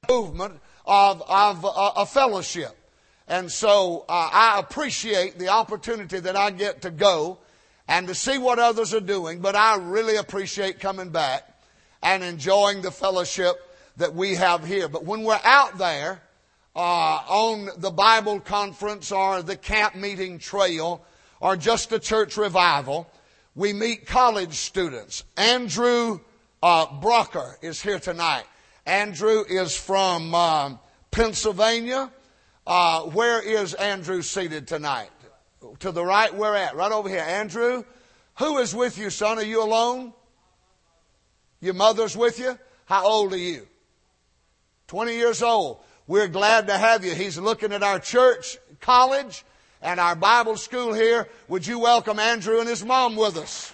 movement of a fellowship. And so I appreciate the opportunity that I get to go and to see what others are doing, but I really appreciate coming back and enjoying the fellowship that we have here. But when we're out there on the Bible conference or the camp meeting trail or just a church revival, we meet college students. Andrew Brocker is here tonight. Andrew is from Pennsylvania. Where is Andrew seated tonight? To the right, where at? Right over here. Andrew, who is with you, son? Are you alone? Your mother's with you? How old are you? 20 years old. We're glad to have you. He's looking at our church, college, and our Bible school here. Would you welcome Andrew and his mom with us?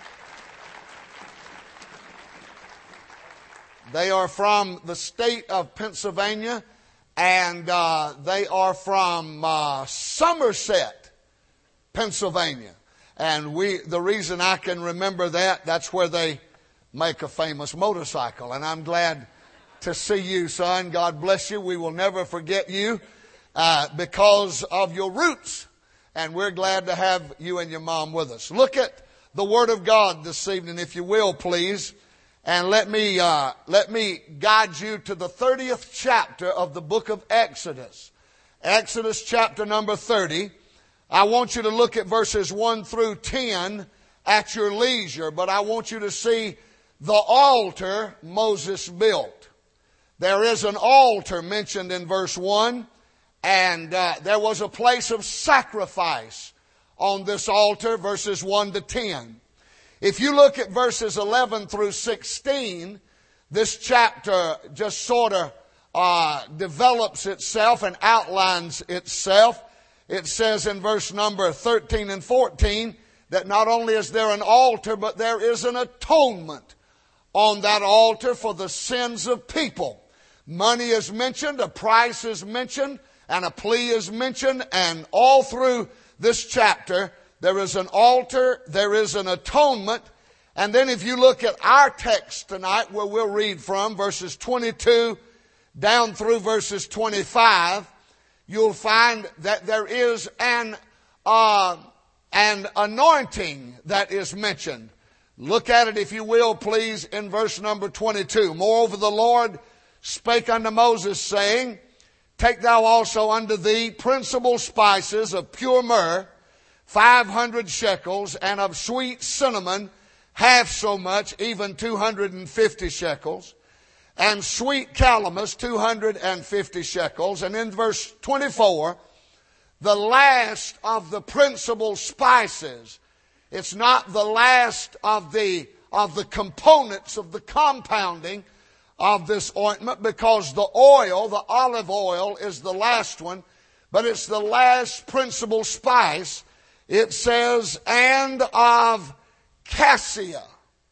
They are from the state of Pennsylvania, and they are from Somerset, Pennsylvania. And the reason I can remember that's where they make a famous motorcycle. And I'm glad to see you, son. God bless you. We will never forget you because of your roots. And we're glad to have you and your mom with us. Look at the Word of God this evening, if you will, please. And let me guide you to the 30th chapter of the book of Exodus. Exodus chapter number 30. I want you to look at verses 1 through 10 at your leisure, but I want you to see the altar Moses built. There is an altar mentioned in verse 1, and there was a place of sacrifice on this altar, verses 1 to 10. If you look at verses 11 through 16, this chapter just sort of develops itself and outlines itself. It says in verse number 13 and 14 that not only is there an altar, but there is an atonement on that altar for the sins of people. Money is mentioned, a price is mentioned, and a plea is mentioned, and all through this chapter, there is an altar, there is an atonement. And then if you look at our text tonight, where we'll read from, verses 22 down through verses 25, you'll find that there is an anointing that is mentioned. Look at it, if you will, please, in verse number 22. Moreover, the Lord spake unto Moses, saying, Take thou also unto thee principal spices of pure myrrh, 500 shekels, and of sweet cinnamon, half so much, even 250 shekels, and sweet calamus, 250 shekels. And in verse 24, the last of the principal spices. It's not the last of the components of the compounding of this ointment, because the oil, the olive oil, is the last one, but it's the last principal spice. It says, and of cassia,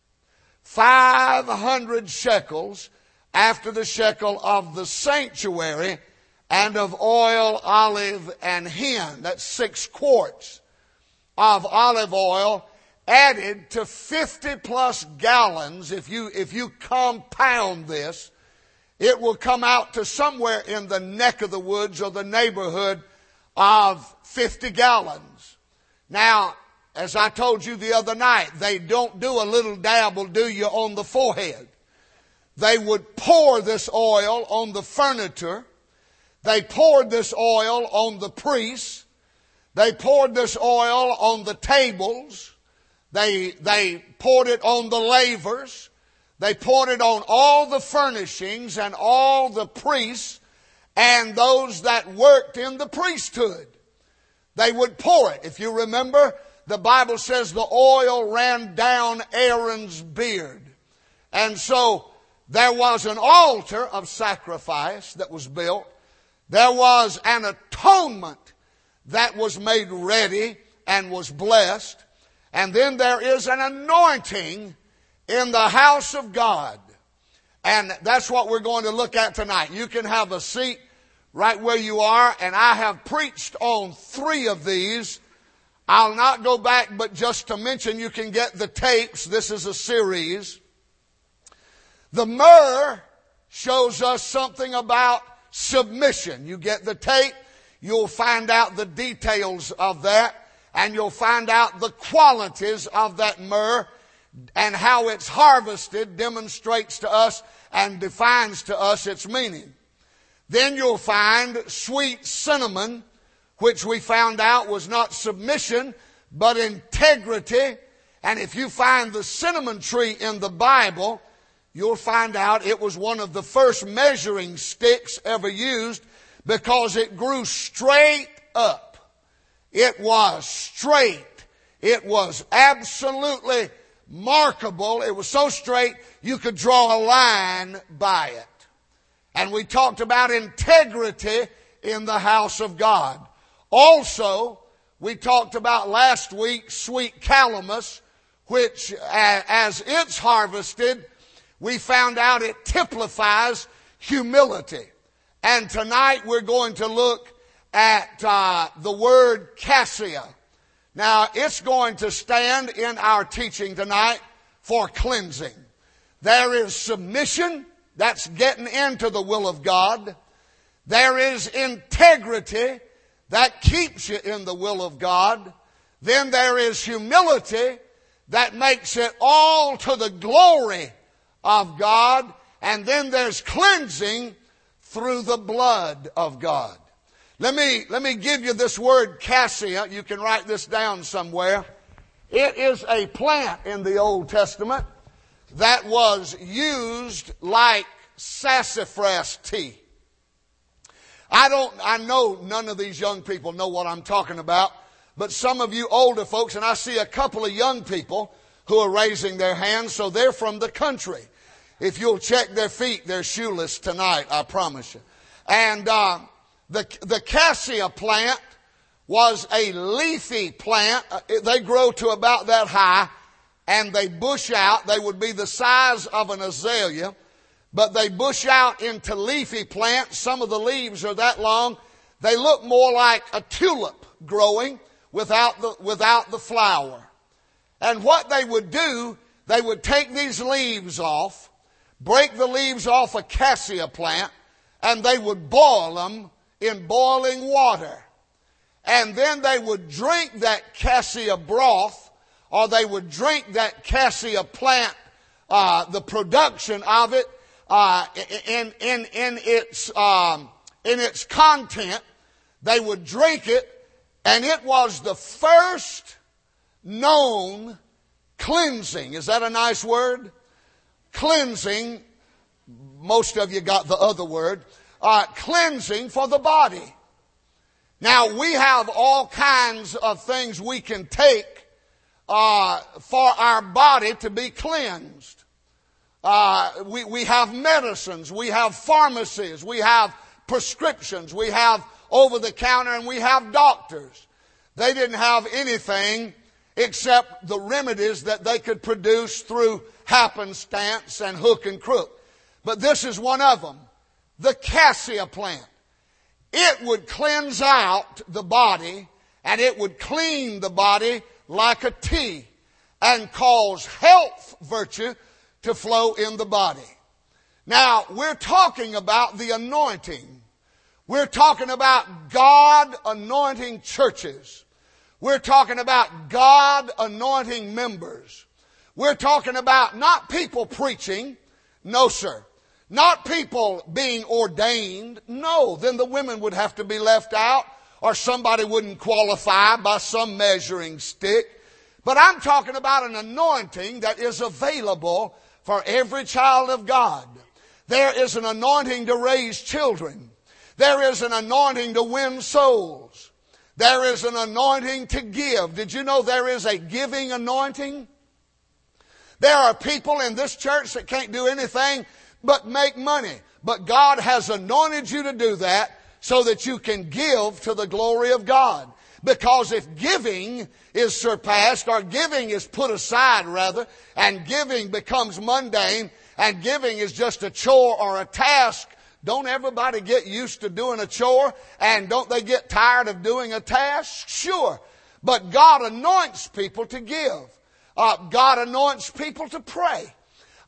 500 shekels, after the shekel of the sanctuary, and of oil, olive, and hin. That's 6 quarts of olive oil added to 50 plus gallons. If you compound this, it will come out to somewhere in the neck of the woods or the neighborhood of 50 gallons. Now, as I told you the other night, they don't do a little dabble, do you, on the forehead. They would pour this oil on the furniture. They poured this oil on the priests. They poured this oil on the tables. They poured it on the lavers. They poured it on all the furnishings and all the priests and those that worked in the priesthood. They would pour it. If you remember, the Bible says the oil ran down Aaron's beard. And so there was an altar of sacrifice that was built. There was an atonement that was made ready and was blessed. And then there is an anointing in the house of God. And that's what we're going to look at tonight. You can have a seat right where you are, and I have preached on 3 of these. I'll not go back, but just to mention, you can get the tapes. This is a series. The myrrh shows us something about submission. You get the tape, you'll find out the details of that, and you'll find out the qualities of that myrrh, and how it's harvested demonstrates to us and defines to us its meaning. Then you'll find sweet cinnamon, which we found out was not submission, but integrity. And if you find the cinnamon tree in the Bible, you'll find out it was one of the first measuring sticks ever used, because it grew straight up. It was straight. It was absolutely markable. It was so straight you could draw a line by it. And we talked about integrity in the house of God. Also, we talked about last week sweet calamus, which as it's harvested, we found out it typifies humility. And tonight we're going to look at the word cassia. Now, it's going to stand in our teaching tonight for cleansing. There is submission, that's getting into the will of God. There is integrity, that keeps you in the will of God. Then there is humility, that makes it all to the glory of God. And then there's cleansing through the blood of God. Let me give you this word cassia. You can write this down somewhere. It is a plant in the Old Testament that was used like sassafras tea. I know none of these young people know what I'm talking about, but some of you older folks, and I see a couple of young people who are raising their hands, so they're from the country. If you'll check their feet, they're shoeless tonight, I promise you. And the cassia plant was a leafy plant. They grow to about that high, and they bush out. They would be the size of an azalea, but they bush out into leafy plants. Some of the leaves are that long. They look more like a tulip growing without the flower. And what they would do, they would take these leaves off, break the leaves off a cassia plant, and they would boil them in boiling water. And then they would drink that cassia broth, or they would drink that cassia plant, the production of it, in its content. They would drink it, and it was the first known cleansing. Is that a nice word? Cleansing. Most of you got the other word. Cleansing for the body. Now, we have all kinds of things we can take for our body to be cleansed. We have medicines, we have pharmacies, we have prescriptions, we have over-the-counter, and we have doctors. They didn't have anything except the remedies that they could produce through happenstance and hook and crook. But this is one of them, the cassia plant. It would cleanse out the body, and it would clean the body like a tea, and cause health virtue to flow in the body. Now, we're talking about the anointing. We're talking about God anointing churches. We're talking about God anointing members. We're talking about not people preaching. No, sir. Not people being ordained. No, then the women would have to be left out, or somebody wouldn't qualify by some measuring stick. But I'm talking about an anointing that is available for every child of God. There is an anointing to raise children. There is an anointing to win souls. There is an anointing to give. Did you know there is a giving anointing? There are people in this church that can't do anything but make money. But God has anointed you to do that so that you can give to the glory of God. Because if giving is surpassed, or giving is put aside rather, and giving becomes mundane, and giving is just a chore or a task, don't everybody get used to doing a chore? And don't they get tired of doing a task? Sure. But God anoints people to give. God anoints people to pray.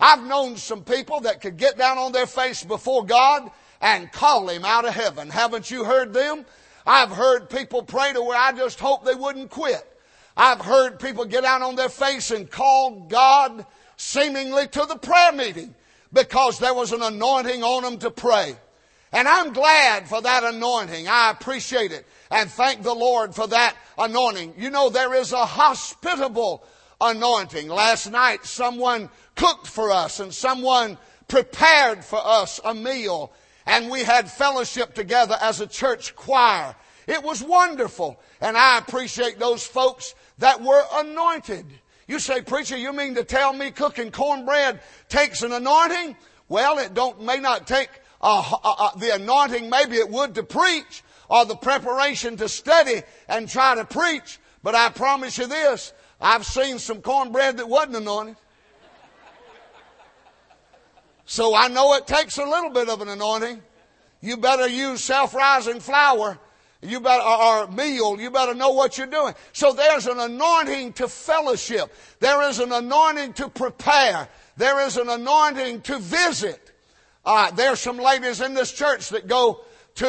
I've known some people that could get down on their face before God and call Him out of heaven. Haven't you heard them? I've heard people pray to where I just hope they wouldn't quit. I've heard people get down on their face and call God seemingly to the prayer meeting because there was an anointing on them to pray. And I'm glad for that anointing. I appreciate it and thank the Lord for that anointing. You know, there is a hospitable anointing. Last night someone cooked for us and someone prepared for us a meal, and we had fellowship together as a church choir. It was wonderful, and I appreciate those folks that were anointed. You say, preacher, you mean to tell me cooking cornbread takes an anointing? Well, it may not take the anointing maybe it would to preach, or the preparation to study and try to preach. But I promise you this, I've seen some cornbread that wasn't anointed. So I know it takes a little bit of an anointing. You better use self-rising flour. You better, or meal. You better know what you're doing. So there's an anointing to fellowship. There is an anointing to prepare. There is an anointing to visit. There's some ladies in this church that go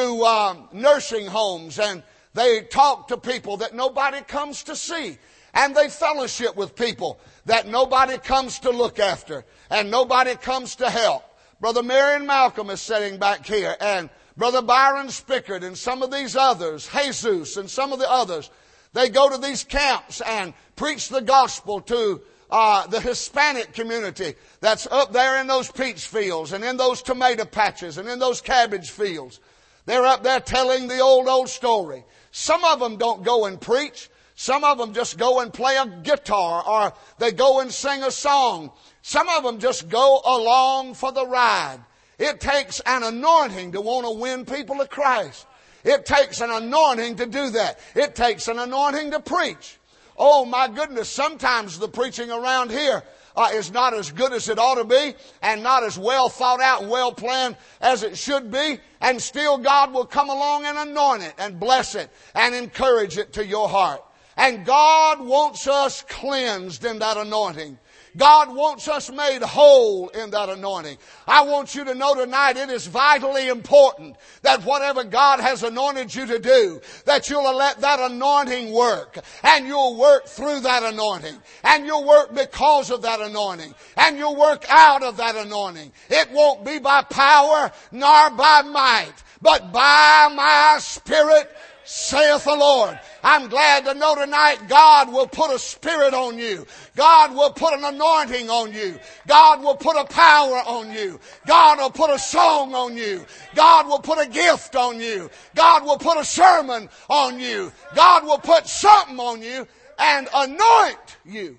to nursing homes, and they talk to people that nobody comes to see. And they fellowship with people that nobody comes to look after and nobody comes to help. Brother Marion Malcolm is sitting back here, and Brother Byron Spickard and some of these others, Jesus and some of the others, they go to these camps and preach the gospel to the Hispanic community that's up there in those peach fields and in those tomato patches and in those cabbage fields. They're up there telling the old story. Some of them don't go and preach. Some of them just go and play a guitar, or they go and sing a song. Some of them just go along for the ride. It takes an anointing to want to win people to Christ. It takes an anointing to do that. It takes an anointing to preach. Oh my goodness, sometimes the preaching around here is not as good as it ought to be, and not as well thought out and well planned as it should be, and still God will come along and anoint it and bless it and encourage it to your heart. And God wants us cleansed in that anointing. God wants us made whole in that anointing. I want you to know tonight it is vitally important that whatever God has anointed you to do, that you'll let that anointing work. And you'll work through that anointing. And you'll work because of that anointing. And you'll work out of that anointing. It won't be by power nor by might, but by my Spirit, saith the Lord. I'm glad to know tonight God will put a spirit on you. God will put an anointing on you. God will put a power on you. God will put a song on you. God will put a gift on you. God will put a sermon on you. God will put something on you and anoint you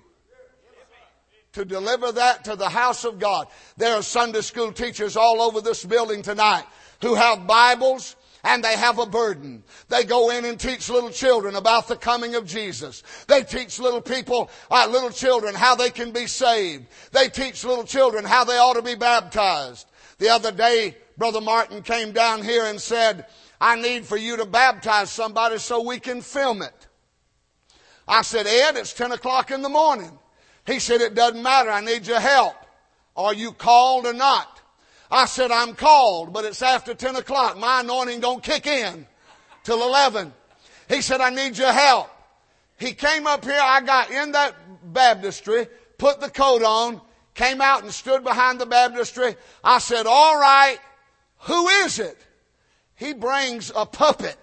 to deliver that to the house of God. There are Sunday school teachers all over this building tonight who have Bibles, and they have a burden. They go in and teach little children about the coming of Jesus. They teach little children how they can be saved. They teach little children how they ought to be baptized. The other day, Brother Martin came down here and said, I need for you to baptize somebody so we can film it. I said, Ed, it's 10 o'clock in the morning. He said, it doesn't matter. I need your help. Are you called or not? I said, I'm called, but it's after 10 o'clock. My anointing don't kick in till 11. He said, I need your help. He came up here. I got in that baptistry, put the coat on, came out and stood behind the baptistry. I said, all right, who is it? He brings a puppet.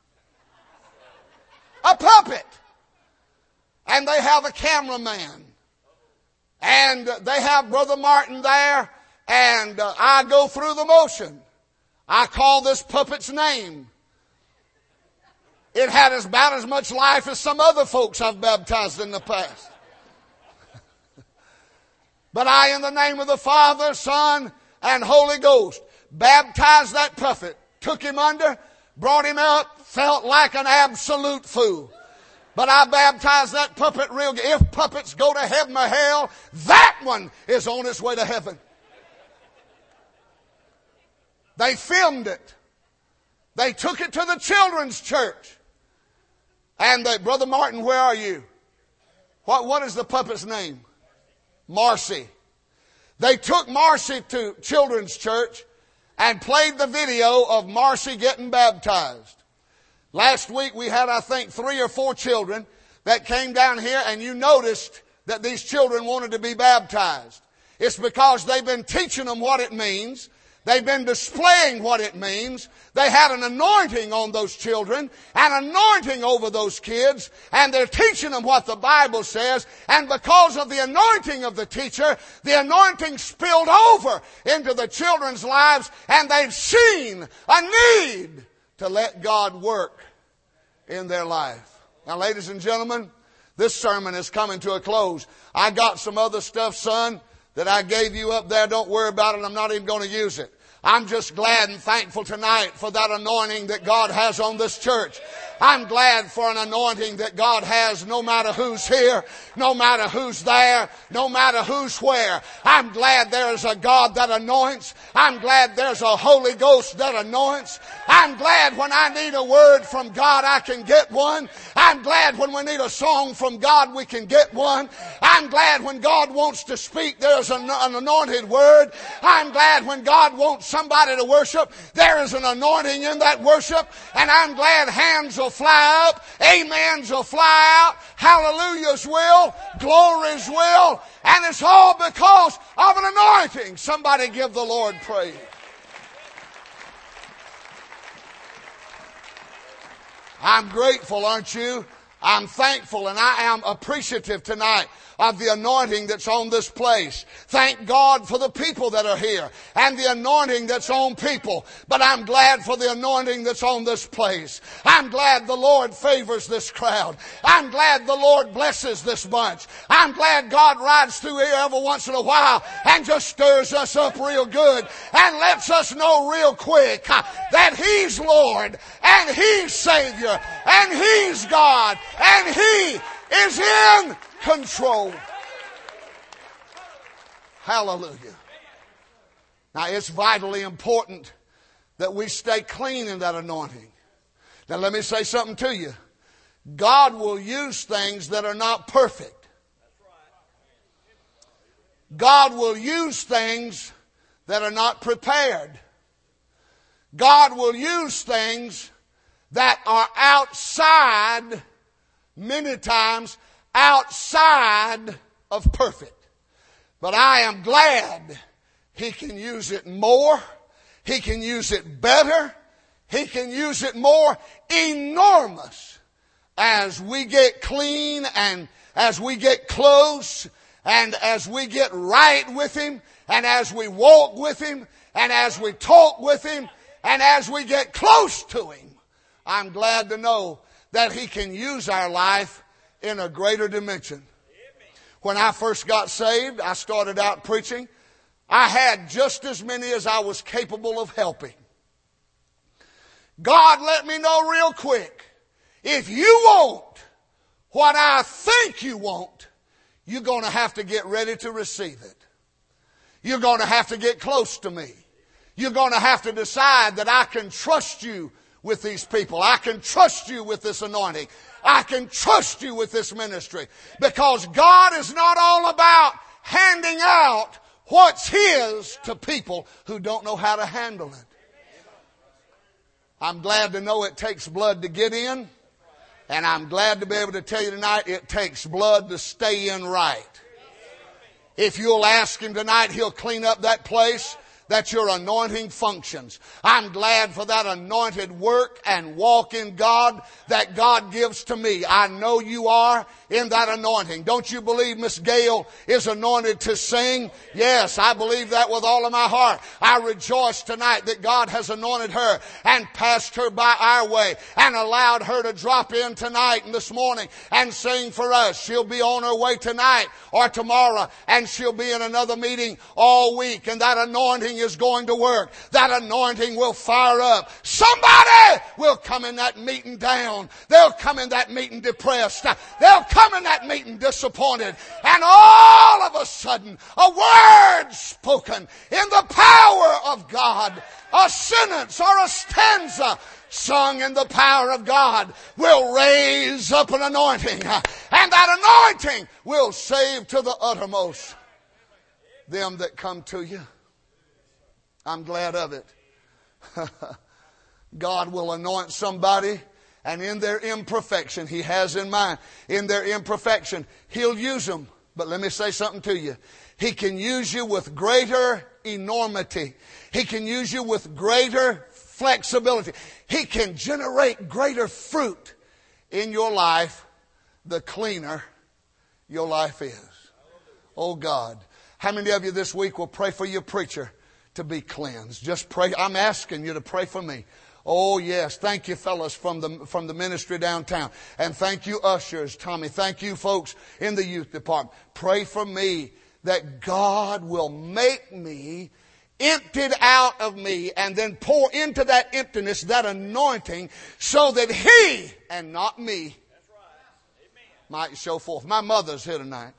A puppet. And they have a cameraman. And they have Brother Martin there. And I go through the motion. I call this puppet's name. It had about as much life as some other folks I've baptized in the past. But I, in the name of the Father, Son, and Holy Ghost, baptized that puppet, took him under, brought him up, felt like an absolute fool. But I baptized that puppet real good. If puppets go to heaven or hell, that one is on its way to heaven. They filmed it. They took it to the children's church. And Brother Martin, where are you? What is the puppet's name? Marcy. They took Marcy to children's church and played the video of Marcy getting baptized. Last week we had, I think, 3 or 4 children that came down here, and you noticed that these children wanted to be baptized. It's because they've been teaching them what it means. They've been displaying what it means. They had an anointing on those children, an anointing over those kids, and they're teaching them what the Bible says. And because of the anointing of the teacher, the anointing spilled over into the children's lives, and they've seen a need to let God work in their life. Now, ladies and gentlemen, this sermon is coming to a close. I got some other stuff, son, that I gave you up there. Don't worry about it. I'm not even going to use it. I'm just glad and thankful tonight for that anointing that God has on this church. I'm glad for an anointing that God has no matter who's here, no matter who's there, no matter who's where. I'm glad there is a God that anoints. I'm glad there's a Holy Ghost that anoints. I'm glad when I need a word from God, I can get one. I'm glad when we need a song from God, we can get one. I'm glad when God wants to speak, there's an anointed word. I'm glad when God wants somebody to worship, there is an anointing in that worship. And I'm glad hands will fly up, amens will fly out, hallelujahs will, glories will, and it's all because of an anointing. Somebody give the Lord praise. I'm grateful, aren't you? I'm thankful and I am appreciative tonight of the anointing that's on this place. Thank God for the people that are here and the anointing that's on people. But I'm glad for the anointing that's on this place. I'm glad the Lord favors this crowd. I'm glad the Lord blesses this bunch. I'm glad God rides through here every once in a while and just stirs us up real good and lets us know real quick that He's Lord and He's Savior and He's God and He is in control. Hallelujah. Now it's vitally important that we stay clean in that anointing. Now let me say something to you. God will use things that are not perfect. God will use things that are not prepared. God will use things that are outside, many times, outside of perfect. But I am glad He can use it more. He can use it better. He can use it more enormous as we get clean and as we get close and as we get right with Him and as we walk with Him and as we talk with Him and as we get close to Him. I'm glad to know that He can use our life in a greater dimension. When I first got saved, I started out preaching. I had just as many as I was capable of helping. God let me know real quick, if you want what I think you want, you're going to have to get ready to receive it. You're going to have to get close to me. You're going to have to decide that I can trust you with these people. I can trust you with this anointing. I can trust you with this ministry. Because God is not all about handing out what's His to people who don't know how to handle it. I'm glad to know it takes blood to get in. And I'm glad to be able to tell you tonight it takes blood to stay in right. If you'll ask Him tonight, He'll clean up that place that your anointing functions. I'm glad for that anointed work and walk in God that God gives to me. I know you are in that anointing. Don't you believe Miss Gail is anointed to sing? Yes, I believe that with all of my heart. I rejoice tonight that God has anointed her and passed her by our way and allowed her to drop in tonight and this morning and sing for us. She'll be on her way tonight or tomorrow, and she'll be in another meeting all week, and that anointing is going to work. That anointing will fire up. Somebody will come in that meeting down. They'll come in that meeting depressed. They'll come in that meeting disappointed. And all of a sudden, a word spoken in the power of God, a sentence or a stanza sung in the power of God will raise up an anointing. And that anointing will save to the uttermost. them that come to you. I'm glad of it. God will anoint somebody, and in their imperfection, He has in mind, in their imperfection, He'll use them. But let me say something to you. He can use you with greater enormity. He can use you with greater flexibility. He can generate greater fruit in your life the cleaner your life is. Oh God. How many of you this week will pray for your preacher to be cleansed? Just pray. I'm asking you to pray for me. Oh yes. Thank you fellas from the ministry downtown. And thank you ushers, Tommy. Thank you folks in the youth department. Pray for me that God will make me emptied out of me and then pour into that emptiness, that anointing, so that He and not me might show forth. My mother's here tonight.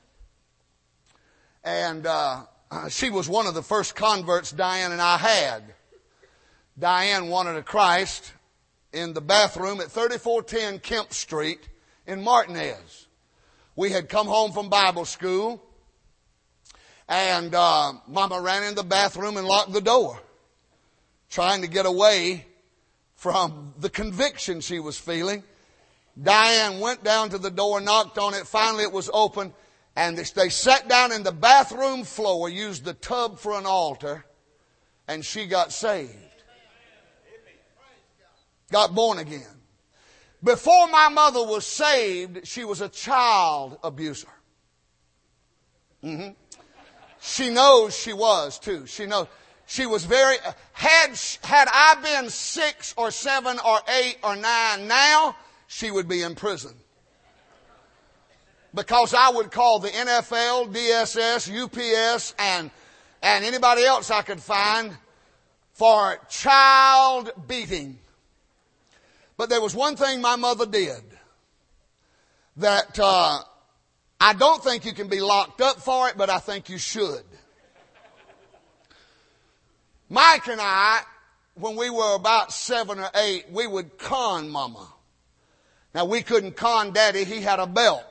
And she was one of the first converts Diane and I had. Diane wanted a Christ in the bathroom at 3410 Kemp Street in Martinez. We had come home from Bible school, and Mama ran in the bathroom and locked the door, trying to get away from the conviction she was feeling. Diane went down to the door, knocked on it. Finally, it was open, and they sat down in the bathroom floor, used the tub for an altar, and she got saved. Got born again. Before my mother was saved, she was a child abuser. She knows she was too. She knows she was very. Had I been 6 or 7 or 8 or 9 now, she would be in prison. Because I would call the NFL, DSS, UPS, and anybody else I could find for child beating. But there was one thing my mother did that I don't think you can be locked up for it, but I think you should. Mike and I, when we were about 7 or 8, we would con Mama. Now, we couldn't con Daddy. He had a belt.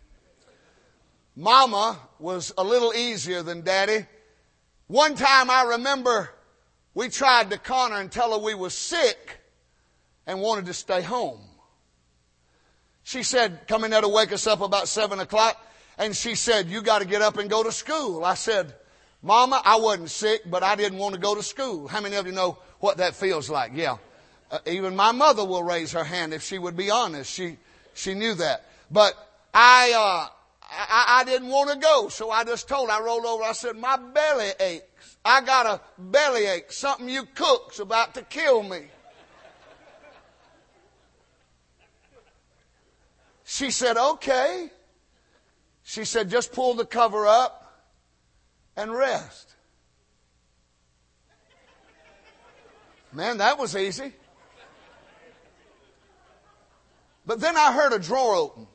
Mama was a little easier than Daddy. One time I remember we tried to con her and tell her we were sick and wanted to stay home. She said, come in there to wake us up about 7 o'clock. And she said, you got to get up and go to school. I said, Mama, I wasn't sick, but I didn't want to go to school. How many of you know what that feels like? Yeah. Even my mother will raise her hand if she would be honest. She knew that. But I didn't want to go. So I just I rolled over. I said, my belly aches. I got a belly ache. Something you cook's about to kill me. She said, okay. She said, just pull the cover up and rest. Man, that was easy. But then I heard a drawer open.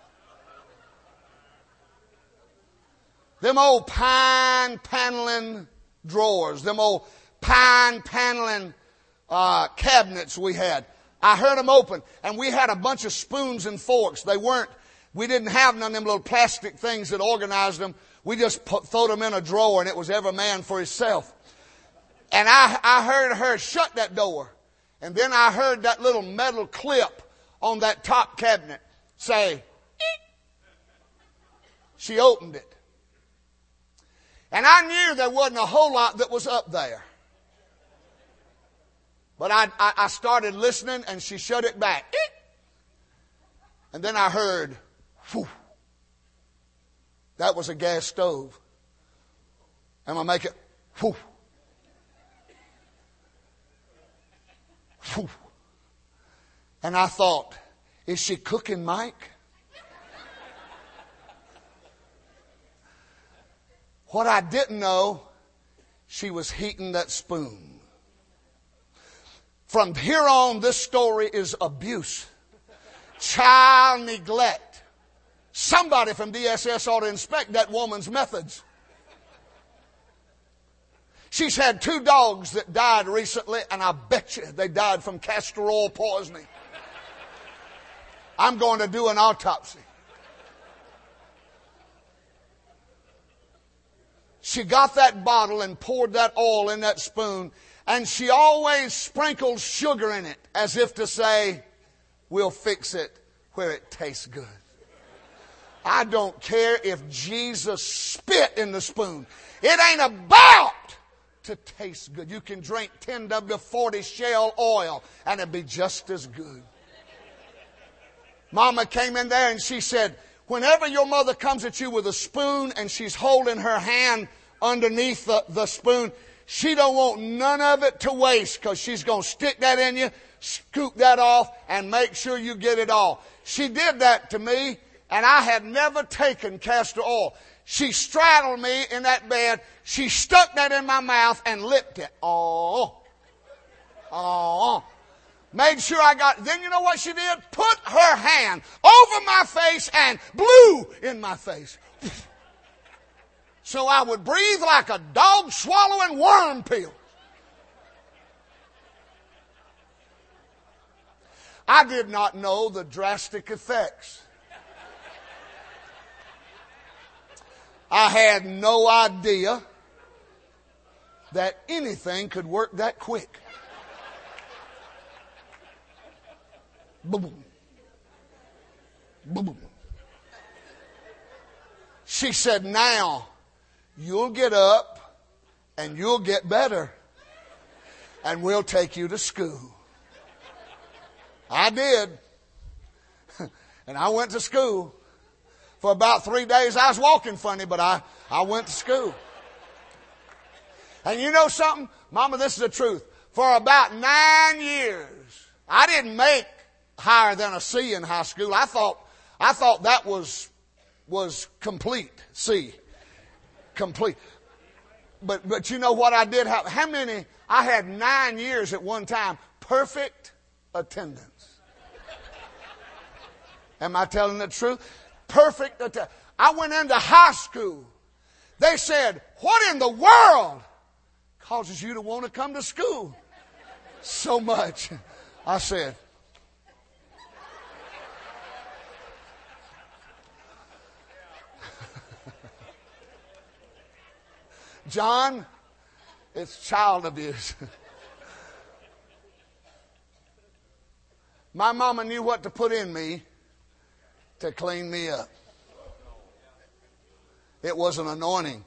Them old pine paneling drawers, them old pine paneling cabinets we had. I heard them open, and we had a bunch of spoons and forks. We didn't have none of them little plastic things that organized them. We just threw them in a drawer, and it was every man for himself. And I heard her shut that door. And then I heard that little metal clip on that top cabinet say, eek. She opened it. And I knew there wasn't a whole lot that was up there. But I started listening, and she shut it back. Eek. And then I heard, whew. That was a gas stove. And I make it, whew. Whew. And I thought, is she cooking, Mike? What I didn't know, she was heating that spoon. From here on, this story is abuse. Child neglect. Somebody from DSS ought to inspect that woman's methods. She's had 2 dogs that died recently, and I bet you they died from castor oil poisoning. I'm going to do an autopsy. she got that bottle and poured that oil in that spoon, and she always sprinkled sugar in it as if to say, we'll fix it where it tastes good. I don't care if Jesus spit in the spoon. It ain't about to taste good. You can drink 10W40 Shell oil and it'll be just as good. Mama came in there and she said, whenever your mother comes at you with a spoon and she's holding her hand underneath the spoon, she don't want none of it to waste, because she's going to stick that in you, scoop that off, and make sure you get it all. She did that to me, and I had never taken castor oil. She straddled me in that bed. She stuck that in my mouth and licked it. Oh. Made sure I got it. Then you know what she did? Put her hand over my face and blew in my face. So I would breathe like a dog swallowing worm pills. I did not know the drastic effects. I had no idea that anything could work that quick. Boom. Boom. She said, now you'll get up and you'll get better and we'll take you to school. I did. And I went to school. For about 3 days I was walking funny, but I went to school. And you know something? Mama, this is the truth. For about 9 years, I didn't make higher than a C in high school. I thought that was complete. C. Complete. But you know what I did have? How many? I had 9 years at one time. Perfect attendance. Am I telling the truth? Perfect attendance. I went into high school. They said, what in the world causes you to want to come to school so much? I said, John, it's child abuse. My mama knew what to put in me to clean me up. It was an anointing.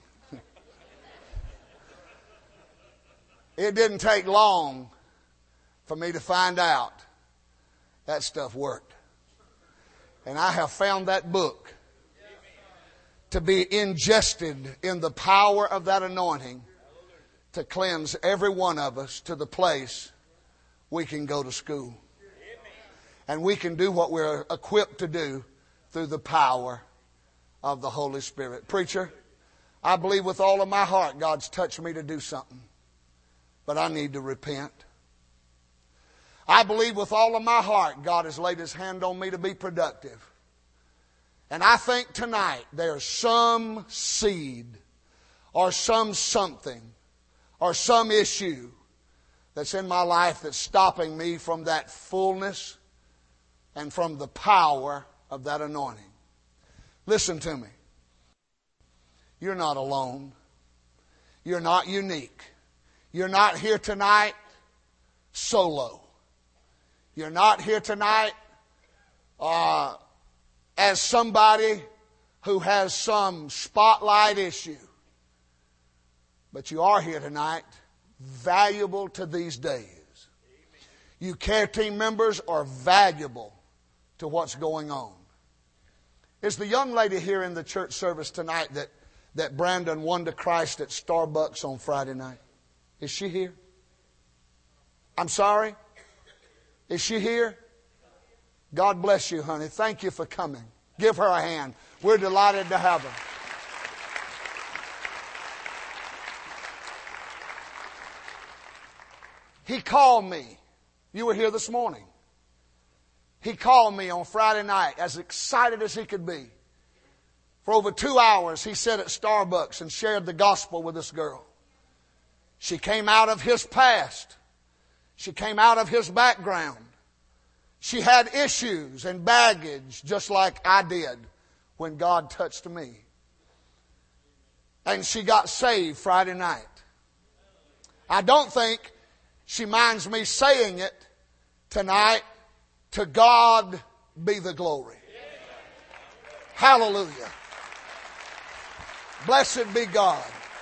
It didn't take long for me to find out that stuff worked. And I have found that book to be ingested in the power of that anointing to cleanse every one of us to the place we can go to school. And we can do what we're equipped to do through the power of the Holy Spirit. Preacher, I believe with all of my heart God's touched me to do something, but I need to repent. I believe with all of my heart God has laid His hand on me to be productive. And I think tonight there's some seed or some something or some issue that's in my life that's stopping me from that fullness and from the power of that anointing. Listen to me. You're not alone. You're not unique. You're not here tonight solo. You're not here tonight as somebody who has some spotlight issue. But you are here tonight, valuable to these days. You care team members are valuable to what's going on. Is the young lady here in the church service tonight that Brandon won to Christ at Starbucks on Friday night? Is she here? I'm sorry? Is she here? God bless you, honey. Thank you for coming. Give her a hand. We're delighted to have her. He called me. You were here this morning. He called me on Friday night as excited as he could be. For over 2 hours he sat at Starbucks and shared the gospel with this girl. She came out of his past. She came out of his background. She had issues and baggage just like I did when God touched me. and she got saved Friday night. I don't think she minds me saying it tonight. To God be the glory. Hallelujah. Blessed be God.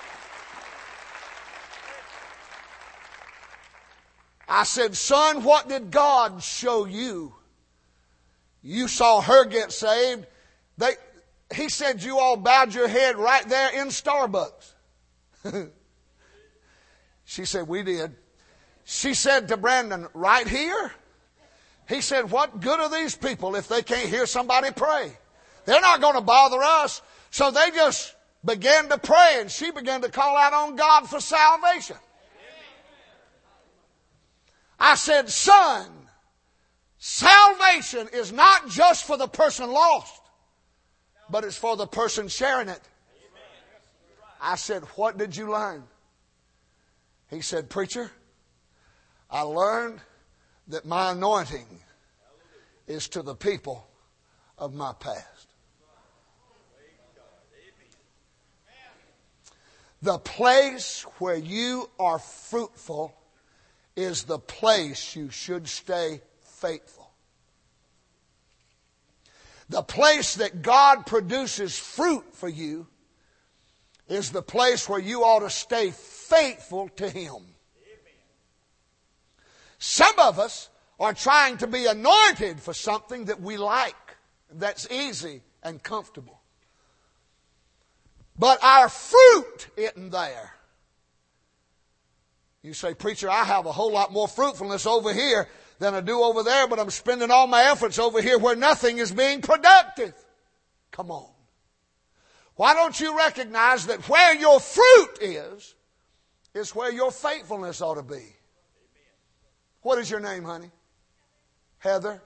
I said, son, what did God show you? You saw her get saved. He said you all bowed your head right there in Starbucks. She said, we did. She said to Brandon, right here? He said, what good are these people if they can't hear somebody pray? They're not going to bother us. So they just began to pray, and she began to call out on God for salvation. I said, son, salvation is not just for the person lost, but it's for the person sharing it. I said, what did you learn? He said, preacher, I learned that my anointing is to the people of my past. The place where you are fruitful is the place you should stay faithful. The place that God produces fruit for you is the place where you ought to stay faithful to Him. Some of us are trying to be anointed for something that we like, that's easy and comfortable. But our fruit isn't there. You say, preacher, I have a whole lot more fruitfulness over here than I do over there, but I'm spending all my efforts over here where nothing is being productive. Come on. Why don't you recognize that where your fruit is where your faithfulness ought to be? What is your name, honey? Heather?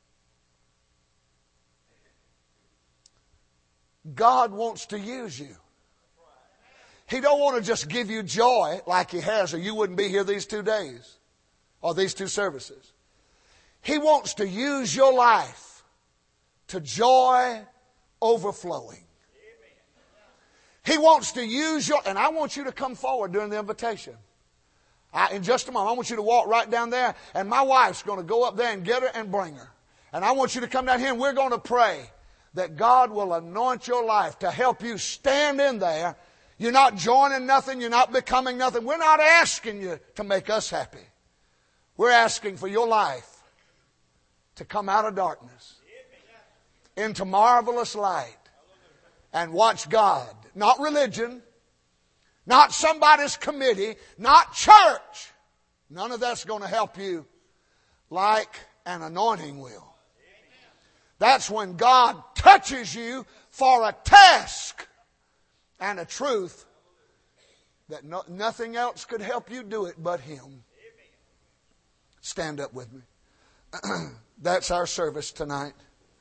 God wants to use you. He don't want to just give you joy like He has, or you wouldn't be here these 2 days or these 2 services. He wants to use your life to joy overflowing. He wants to use your, and I want you to come forward during the invitation. In just a moment, I want you to walk right down there, and my wife's going to go up there and get her and bring her. And I want you to come down here, and we're going to pray that God will anoint your life to help you stand in there. You're not joining nothing. You're not becoming nothing. We're not asking you to make us happy. We're asking for your life to come out of darkness into marvelous light and watch God. Not religion, not somebody's committee, not church. None of that's going to help you like an anointing will. That's when God touches you for a task and a truth that nothing else could help you do it but Him. Stand up with me. That's our service tonight.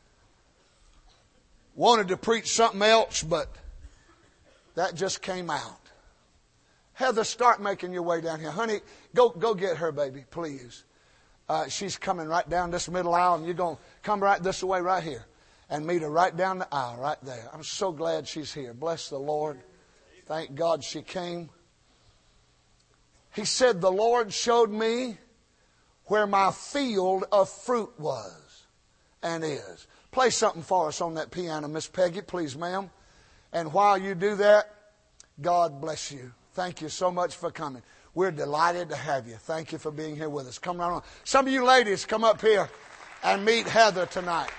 Wanted to preach something else, but that just came out. Heather, start making your way down here. Honey, go get her, baby, please. She's coming right down this middle aisle, and you're going to come right this way right here and meet her right down the aisle right there. I'm so glad she's here. Bless the Lord. Thank God she came. He said, the Lord showed me where my field of fruit was and is. Play something for us on that piano, Miss Peggy, please, ma'am. And while you do that, God bless you. Thank you so much for coming. We're delighted to have you. Thank you for being here with us. Come right on. Some of you ladies come up here and meet Heather tonight.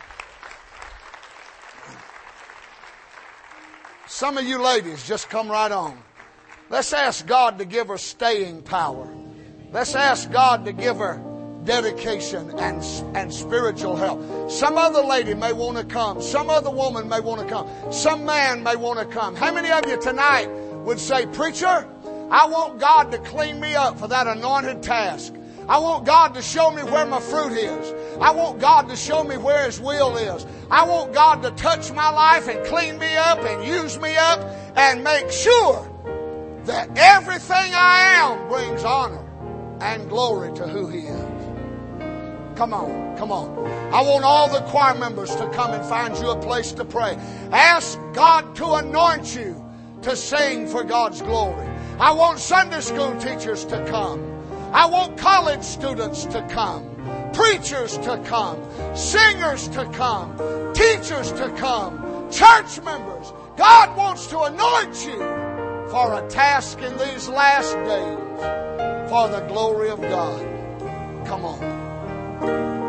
Some of you ladies just come right on. Let's ask God to give her staying power. Let's ask God to give her dedication and spiritual help. Some other lady may want to come. Some other woman may want to come. Some man may want to come. How many of you tonight would say, preacher, I want God to clean me up for that anointed task. I want God to show me where my fruit is. I want God to show me where His will is. I want God to touch my life and clean me up and use me up and make sure that everything I am brings honor and glory to who He is. Come on, come on. I want all the choir members to come and find you a place to pray. Ask God to anoint you to sing for God's glory. I want Sunday school teachers to come. I want college students to come. Preachers to come. Singers to come. Teachers to come. Church members. God wants to anoint you for a task in these last days for the glory of God. Come on.